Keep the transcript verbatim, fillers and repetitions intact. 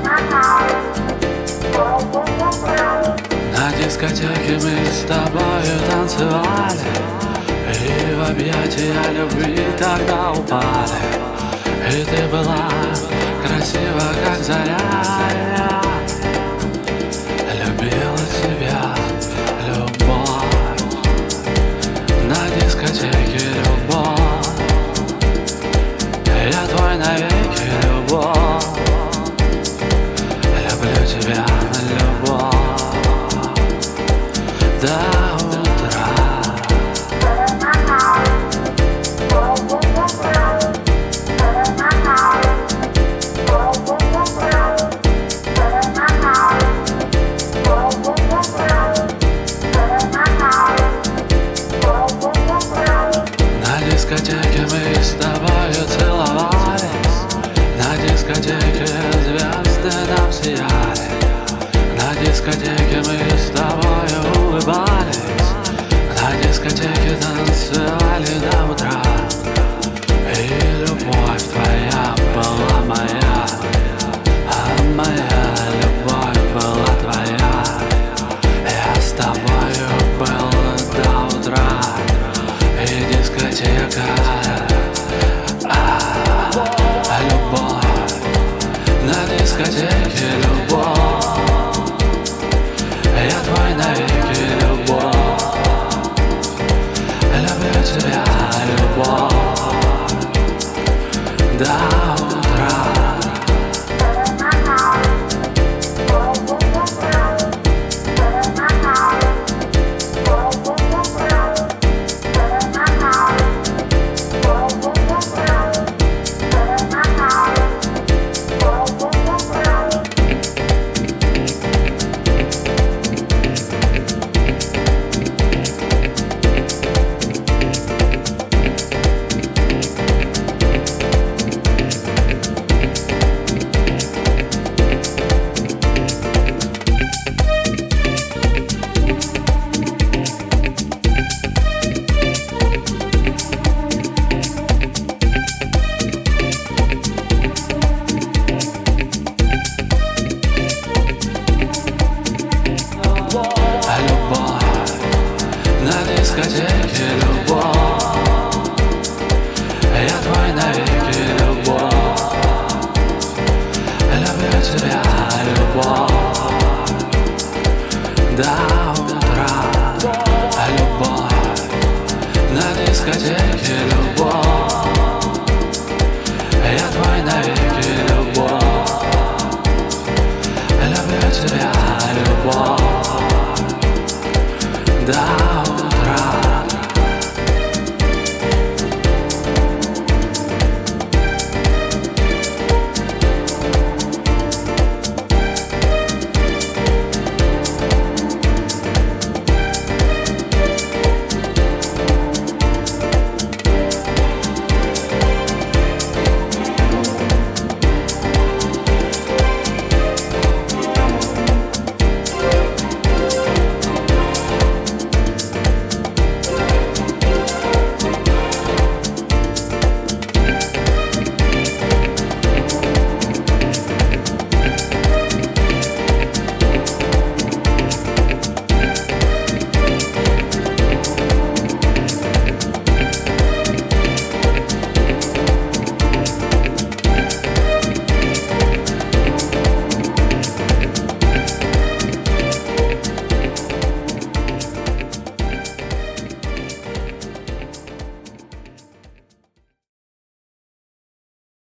На дискотеке мы с тобою танцевали, и в объятия любви тогда упали. И ты была красива, как заря. Я любила тебя, любовь. На дискотеке любовь. Я твой навеки, любовь. Люблю тебя, любовь. До утра. На дискотеке мы с тобою целовались, на дискотеке звезды нам сияли, на дискотеке мы с тобою улыбались, на дискотеке танцевали до утра. И любовь твоя была моя, а моя любовь была твоя. Я с тобою был до утра. И дискотека, а, а любовь. На дискотеке любовь. Я твой навеки, любовь. Люблю тебя, любовь. До утра. На дискотеке любовь. Я твой навеки, любовь. Люблю тебя, любовь. До утра. Любовь. На дискотеке любовь. Я твой навеки, любовь. Люблю тебя, любовь. Да.